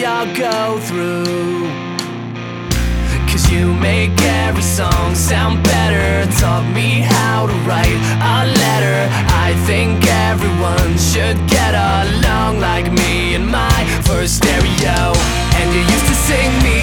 we all go through. Cause you make every song sound better. Taught me how to write a letter. I think everyone should get along like me in my first stereo. And you used to sing me